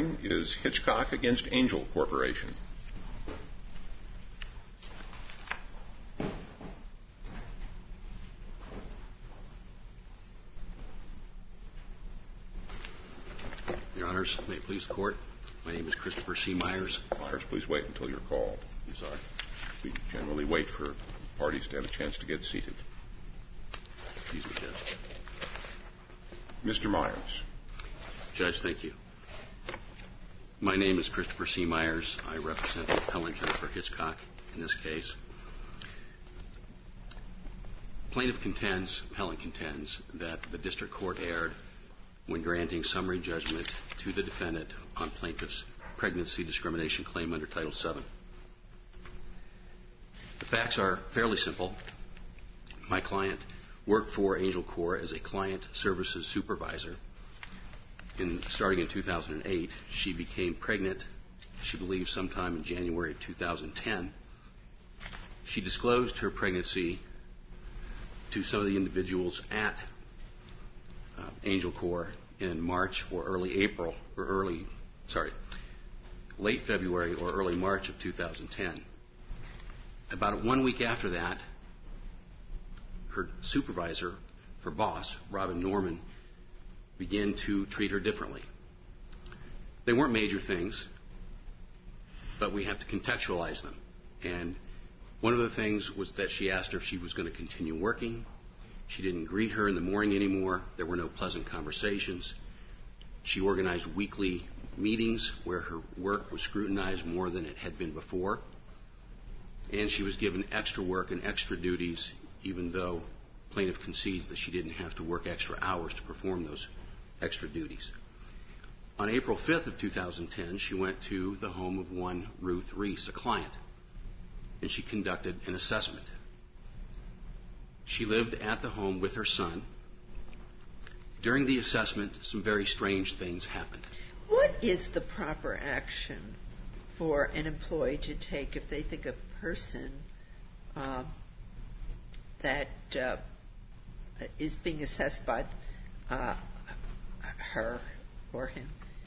morning is Hitchcock against Angel Corporation. Your Honors, may it please the Court, my name is Christopher C. Myers. Myers, please wait until you're called. I'm sorry. We generally wait for parties to have a chance to get seated. Excuse me, Judge. Mr. Myers. Judge, thank you. My name is Christopher C. Myers. I represent the appellant Jennifer Hitchcock in this case. Appellant contends that the district court erred when granting summary judgment to the defendant on plaintiff's pregnancy discrimination claim under Title VII. The facts are fairly simple. My client worked for Angel Corps as a client services supervisor. Starting in 2008, she became pregnant, she believes, sometime in January of 2010. She disclosed her pregnancy to some of the individuals at Angel Corps in March or late February or early March of 2010. About 1 week after that, her supervisor, her boss, Robin Norman, began to treat her differently. They weren't major things, but we have to contextualize them. And one of the things was that she asked her if she was going to continue working. She didn't greet her in the morning anymore. There were no pleasant conversations. She organized weekly meetings where her work was scrutinized more than it had been before. And she was given extra work and extra duties, even though plaintiff concedes that she didn't have to work extra hours to perform those extra duties. On April 5th of 2010, she went to the home of one Ruth Reese, a client, and she conducted an assessment. She lived at the home with her son. During the assessment, some very strange things happened. What is the proper action for an employee to take if they think a person that is being assessed by her or him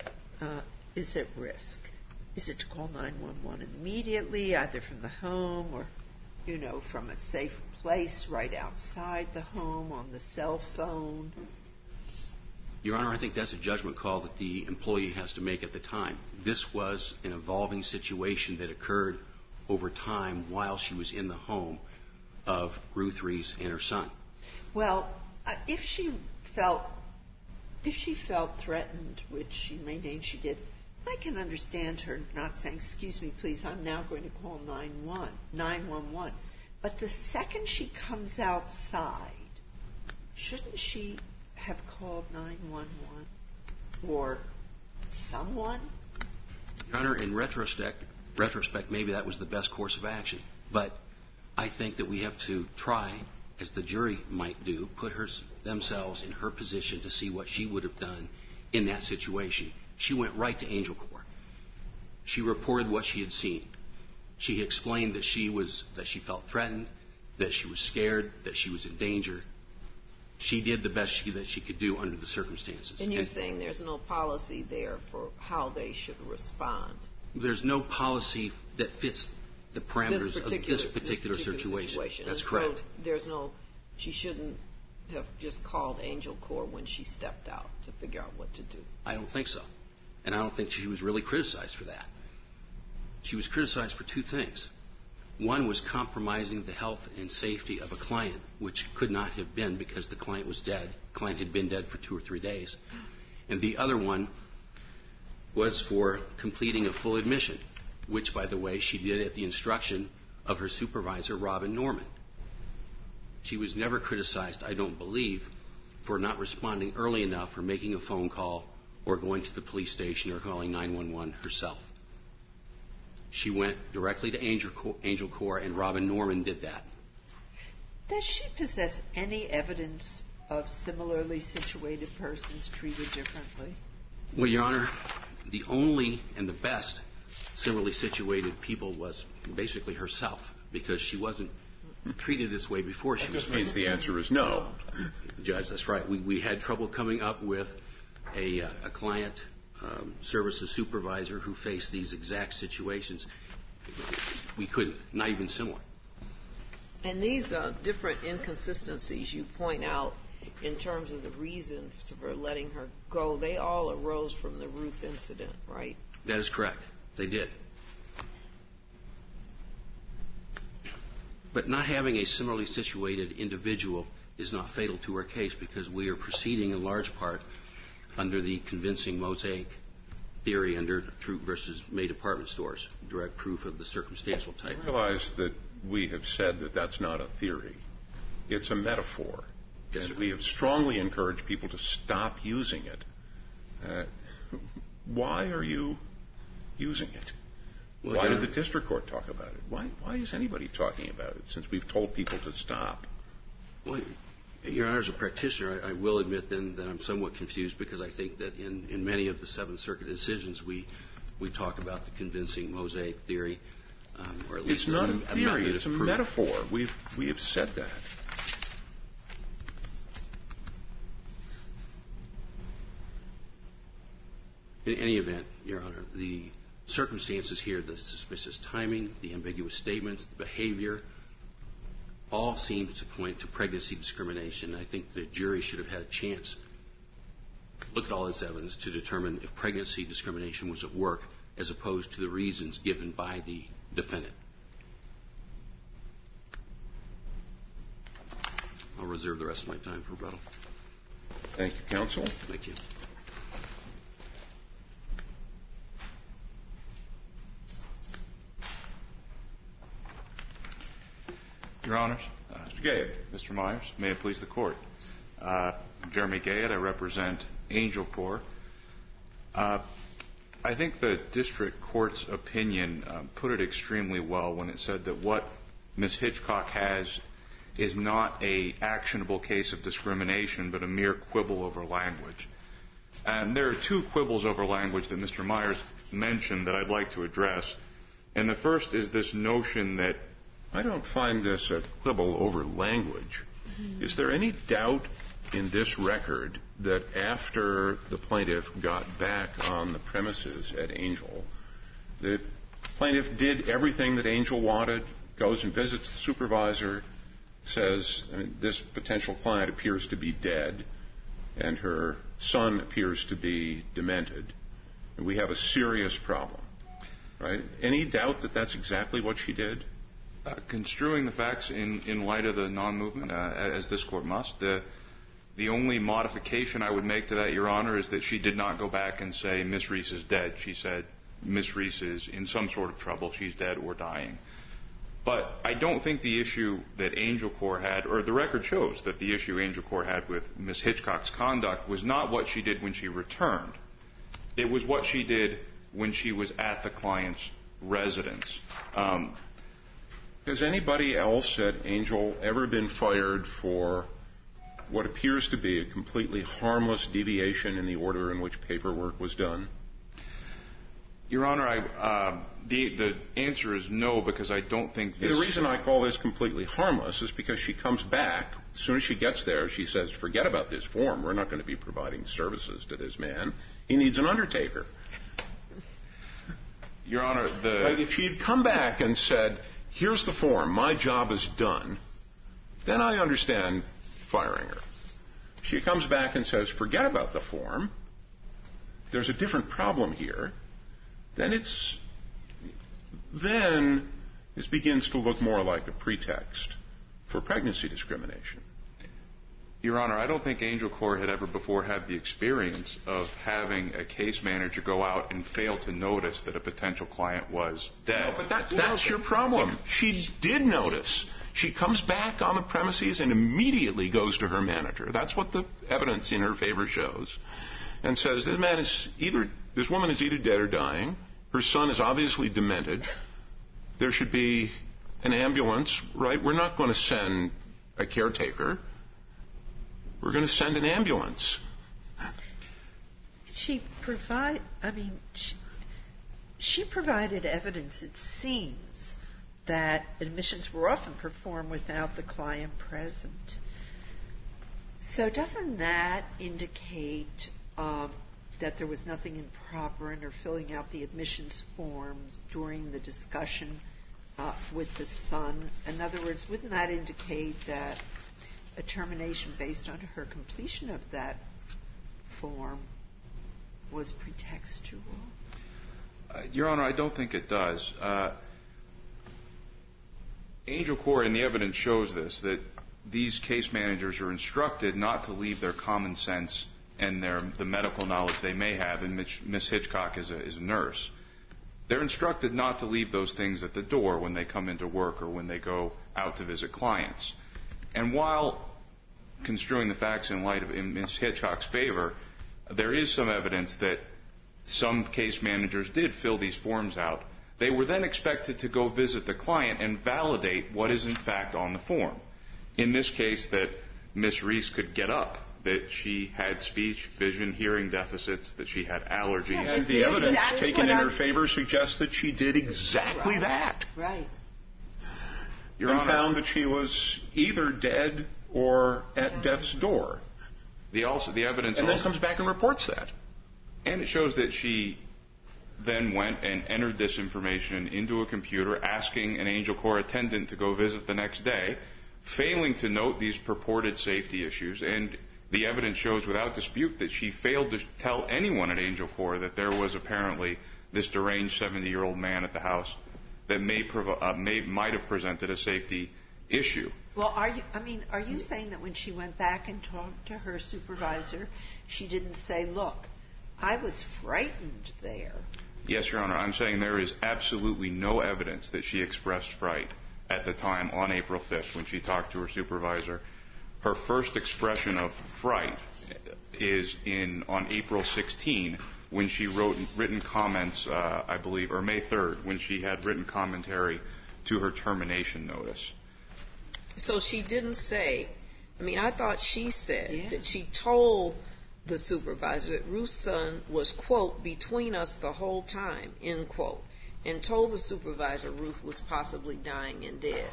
is at risk? Is it to call 911 immediately, either from the home or, from a safe place right outside the home on the cell phone? Your Honor, I think that's a judgment call that the employee has to make at the time. This was an evolving situation that occurred over time while she was in the home of Ruth Reese and her son. Well, if she felt threatened, which she maintained she did, I can understand her not saying, "Excuse me, please, I'm now going to call 911. But the second she comes outside, shouldn't she have called 911 or someone? Your Honor, in retrospect, maybe that was the best course of action. But I think that we have to try, as the jury might do, put themselves in her position to see what she would have done in that situation. She went right to Angel Corps. She reported what she had seen. She explained that she felt threatened, that she was scared, that she was in danger. She did the best that she could do under the circumstances. And you're saying there's no policy there for how they should respond? There's no policy that fits the parameters of this particular situation. That's correct. So she shouldn't have just called Angel Corps when she stepped out to figure out what to do? I don't think so. And I don't think she was really criticized for that. She was criticized for two things. One was compromising the health and safety of a client, which could not have been because the client was dead. The client had been dead for 2 or 3 days. And the other one was for completing a full admission, which, by the way, she did at the instruction of her supervisor, Robin Norman. She was never criticized, I don't believe, for not responding early enough or making a phone call or going to the police station or calling 911 herself. She went directly to Angel Corps, and Robin Norman did that. Does she possess any evidence of similarly situated persons treated differently? Well, Your Honor, the only and the best similarly situated people was basically herself, because she wasn't treated this way before she was pregnant. That just means the answer is no. Judge, that's right. We had trouble coming up with a client services supervisor who faced these exact situations. We couldn't, not even similar. And these different inconsistencies you point out in terms of the reasons for letting her go, they all arose from the Ruth incident, right? That is correct. They did. But not having a similarly situated individual is not fatal to our case, because we are proceeding in large part under the convincing mosaic theory under Troop versus May department stores, direct proof of the circumstantial type. I realize that we have said that that's not a theory. It's a metaphor. Yes, and we have strongly encouraged people to stop using it. Why are you using it? Well, why did the district court talk about it? Why is anybody talking about it since we've told people to stop? Well, Your Honor, as a practitioner, I will admit then that I'm somewhat confused, because I think that in many of the Seventh Circuit decisions we talk about the convincing mosaic theory, or at least it's not a theory; it's a proof. metaphor. We have said that. In any event, Your Honor, the circumstances here, the suspicious timing, the ambiguous statements, the behavior, all seem to point to pregnancy discrimination. I think the jury should have had a chance to look at all this evidence to determine if pregnancy discrimination was at work, as opposed to the reasons given by the defendant. I'll reserve the rest of my time for rebuttal. Thank you, counsel. Thank you. Your Honors, Mr. Gayed. Mr. Myers, may it please the Court. I'm Jeremy Gayed. I represent Angel Corps. I think the district court's opinion put it extremely well when it said that what Ms. Hitchcock has is not an actionable case of discrimination, but a mere quibble over language. And there are two quibbles over language that Mr. Myers mentioned that I'd like to address. And the first is this notion that I don't find this a quibble over language. Is there any doubt in this record that after the plaintiff got back on the premises at Angel, the plaintiff did everything that Angel wanted, goes and visits the supervisor, says, this potential client appears to be dead, and her son appears to be demented, and we have a serious problem, right? Any doubt that that's exactly what she did? Construing the facts in light of the non-movement, as this Court must, the only modification I would make to that, Your Honor, is that she did not go back and say, Miss Reese is dead. She said, Miss Reese is in some sort of trouble. She's dead or dying. But I don't think the issue that Angel Corps had, or the record shows that the issue Angel Corps had with Miss Hitchcock's conduct was not what she did when she returned. It was what she did when she was at the client's residence. Has anybody else at Angel ever been fired for what appears to be a completely harmless deviation in the order in which paperwork was done? Your Honor, the answer is no, because I don't think this... The reason I call this completely harmless is because she comes back. As soon as she gets there, she says, forget about this form. We're not going to be providing services to this man. He needs an undertaker. Your Honor, if she had come back and said, here's the form, my job is done, then I understand firing her. She comes back and says, forget about the form. There's a different problem here. Then this begins to look more like a pretext for pregnancy discrimination. Your Honor, I don't think Angel Corps had ever before had the experience of having a case manager go out and fail to notice that a potential client was dead. No, but that's your problem. She did notice. She comes back on the premises and immediately goes to her manager. That's what the evidence in her favor shows. And says, this woman is either dead or dying. Her son is obviously demented. There should be an ambulance, right? We're not going to send a caretaker. We're going to send an ambulance. She provided evidence, it seems, that admissions were often performed without the client present. So doesn't that indicate that there was nothing improper in her filling out the admissions forms during the discussion with the son. In other words, wouldn't that indicate that a termination based on her completion of that form was pretextual? Your Honor, I don't think it does. Angel Corps, and the evidence shows this, that these case managers are instructed not to leave their common sense and the medical knowledge they may have, and Ms. Hitchcock is a nurse. They're instructed not to leave those things at the door when they come into work or when they go out to visit clients. And while construing the facts in light of Ms. Hitchcock's favor, there is some evidence that some case managers did fill these forms out. They were then expected to go visit the client and validate what is in fact on the form. In this case, that Ms. Reese could get up, that she had speech, vision, hearing deficits, that she had allergies. Yeah, And the evidence taken in her favor suggests that she did exactly that. Right. Your And Honor, found that she was either dead or at death's door. the evidence And then also, comes back and reports that. and it shows that she then went and entered this information into a computer, asking an Angel Corps attendant to go visit the next day, failing to note these purported safety issues. And the evidence shows without dispute that she failed to tell anyone at Angel Corps that there was apparently this deranged 70-year-old man at the house that might have presented a safety issue. Well, are you saying that when she went back and talked to her supervisor, she didn't say, "Look, I was frightened there"? Yes, Your Honor. I'm saying there is absolutely no evidence that she expressed fright at the time on April 5th when she talked to her supervisor. Her first expression of fright is on April 16 when she wrote written comments, I believe, or May 3rd when she had written commentary to her termination notice. So she didn't say, I thought she said that she told the supervisor that Ruth's son was, quote, between us the whole time, end quote, and told the supervisor Ruth was possibly dying and dead.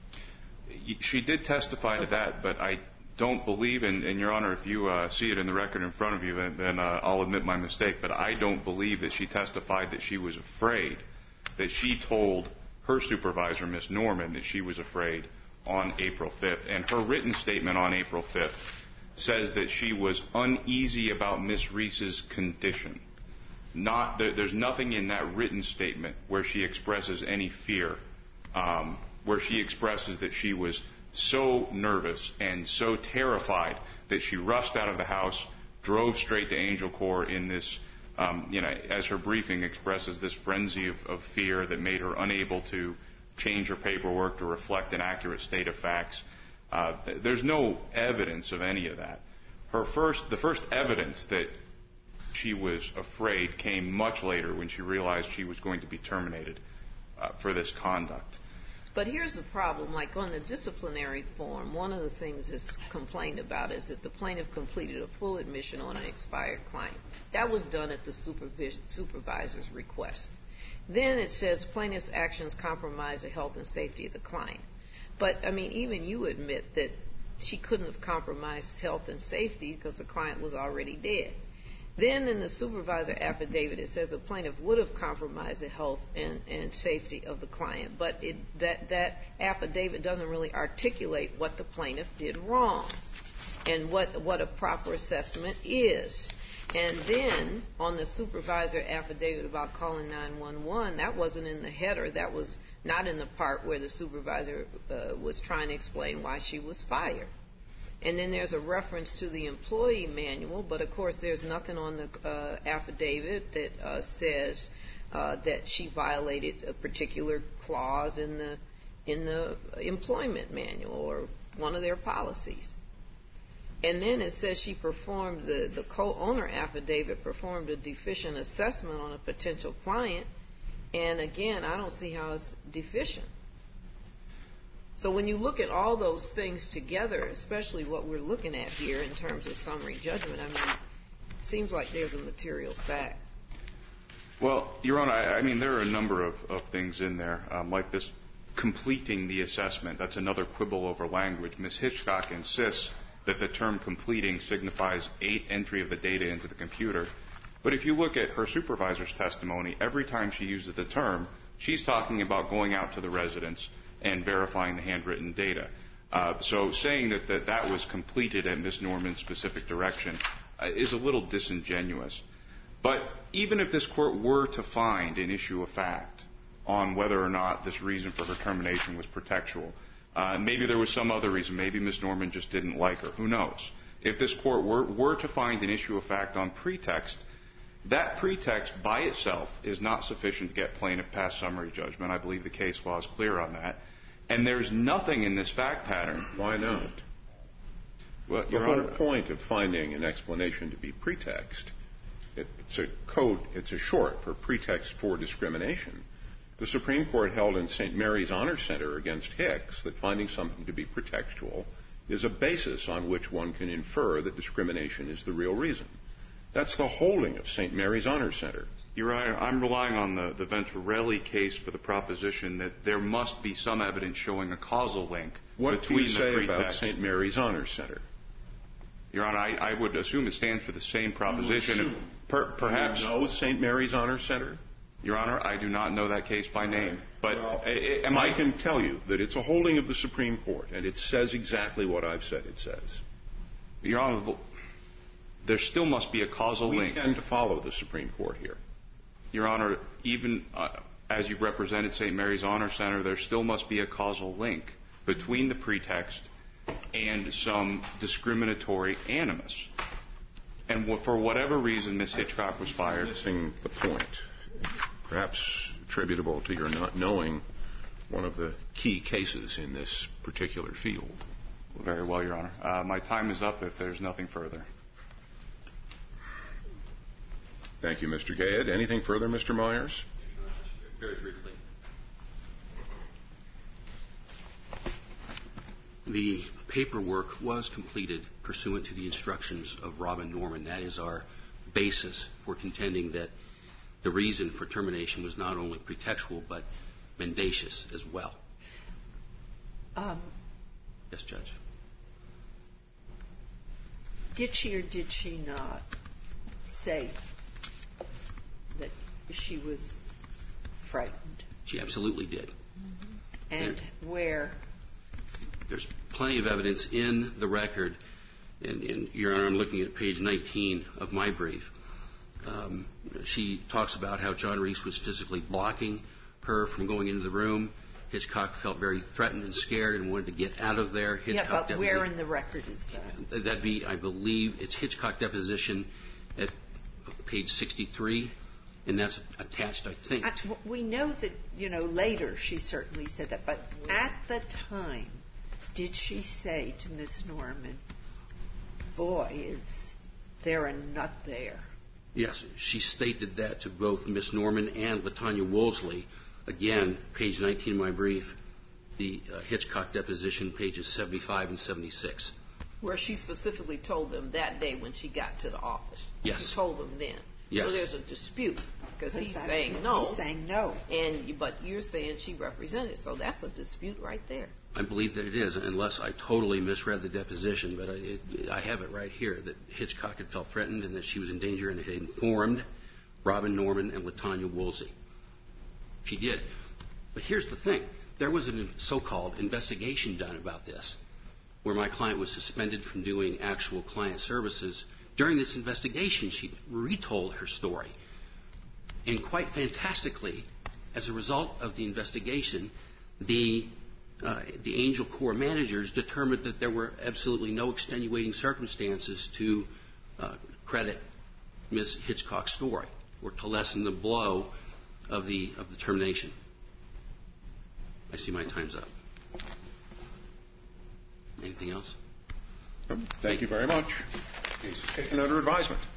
She did testify to that, but I don't believe, and Your Honor, if you see it in the record in front of you, then I'll admit my mistake, but I don't believe that she testified that she was afraid, that she told her supervisor, Ms. Norman, that she was afraid on April 5th. And her written statement on April 5th says that she was uneasy about Ms. Reese's condition. There's nothing in that written statement where she expresses any fear, where she expresses that she was so nervous and so terrified that she rushed out of the house, drove straight to Angel Corps in this, as her briefing expresses, this frenzy of fear that made her unable to change her paperwork to reflect an accurate state of facts. There's no evidence of any of that. The first evidence that she was afraid came much later when she realized she was going to be terminated for this conduct. But here's the problem. Like on the disciplinary form, one of the things that's complained about is that the plaintiff completed a full admission on an expired client. That was done at the supervisor's request. Then it says plaintiff's actions compromise the health and safety of the client. But, even you admit that she couldn't have compromised health and safety because the client was already dead. Then in the supervisor affidavit, it says the plaintiff would have compromised the health and safety of the client. But that affidavit doesn't really articulate what the plaintiff did wrong and what a proper assessment is. And then on the supervisor affidavit about calling 911, that wasn't in the header. That was not in the part where the supervisor was trying to explain why she was fired. And then there's a reference to the employee manual, but of course there's nothing on the affidavit that says that she violated a particular clause in the employment manual or one of their policies. And then it says she performed, the co-owner affidavit performed a deficient assessment on a potential client. And again, I don't see how it's deficient. So when you look at all those things together, especially what we're looking at here in terms of summary judgment, it seems like there's a material fact. Well, Your Honor, there are a number of things in there, like this completing the assessment. That's another quibble over language. Ms. Hitchcock insists that the term completing signifies entry of the data into the computer. But if you look at her supervisor's testimony, every time she uses the term, she's talking about going out to the residence and verifying the handwritten data. So saying that was completed at Ms. Norman's specific direction is a little disingenuous. But even if this court were to find an issue of fact on whether or not this reason for her termination was pretextual, maybe there was some other reason. Maybe Ms. Norman just didn't like her. Who knows? If this court were to find an issue of fact on pretext, that pretext by itself is not sufficient to get plaintiff past summary judgment. I believe the case law is clear on that. And there's nothing in this fact pattern. Why not? Well, the whole point of finding an explanation to be pretext, it's a short for pretext for discrimination. The Supreme Court held in St. Mary's Honor Center against Hicks that finding something to be pretextual is a basis on which one can infer that discrimination is the real reason. That's the holding of St. Mary's Honor Center. Your Honor, I'm relying on the Venturelli case for the proposition that there must be some evidence showing a causal link between the pretext. What do you say about St. Mary's Honor Center? Your Honor, I would assume it stands for the same proposition. Perhaps. Do you know St. Mary's Honor Center? Your Honor, I do not know that case by name. But I can tell you that it's a holding of the Supreme Court, and it says exactly what I've said it says. Your Honor, there still must be a causal link. We tend to follow the Supreme Court here. Your Honor, even as you've represented St. Mary's Honor Center, there still must be a causal link between the pretext and some discriminatory animus. And for whatever reason, Ms. Hitchcock was fired. Missing the point, perhaps attributable to your not knowing one of the key cases in this particular field. Very well, Your Honor. My time is up if there's nothing further. Thank you, Mr. Gayed. Anything further, Mr. Myers? Very briefly. The paperwork was completed pursuant to the instructions of Robin Norman. That is our basis for contending that the reason for termination was not only pretextual but mendacious as well. Yes, Judge. Did she or did she not say that she was frightened? She absolutely did. And where? There's plenty of evidence in the record, and Your Honor, I'm looking at page 19 of my brief. She talks about how John Reese was physically blocking her from going into the room. Hitchcock felt very threatened and scared and wanted to get out of there. Hitchcock but where in the record is that? That'd be, I believe, it's Hitchcock deposition at page 63, and that's attached, I think. We know that, later she certainly said that, but at the time, did she say to Miss Norman, boy, is there a nut there? Yes, she stated that to both Miss Norman and LaTanya Woolsey. Again, page 19 of my brief, the Hitchcock deposition, pages 75 and 76. Where she specifically told them that day when she got to the office. Yes. She told them then. Yes. So there's a dispute because he's saying no. He's saying no. But you're saying she represented. So that's a dispute right there. I believe that it is, unless I totally misread the deposition. But I have it right here that Hitchcock had felt threatened and that she was in danger and had informed Robin Norman and LaTanya Woolsey. She did. But here's the thing. There was a so-called investigation done about this where my client was suspended from doing actual client services. During this investigation, she retold her story. And quite fantastically, as a result of the investigation, the Angel Corps managers determined that there were absolutely no extenuating circumstances to credit Ms. Hitchcock's story or to lessen the blow of the termination. I see my time's up. Anything else? Thank you very much. Case is taken under advisement.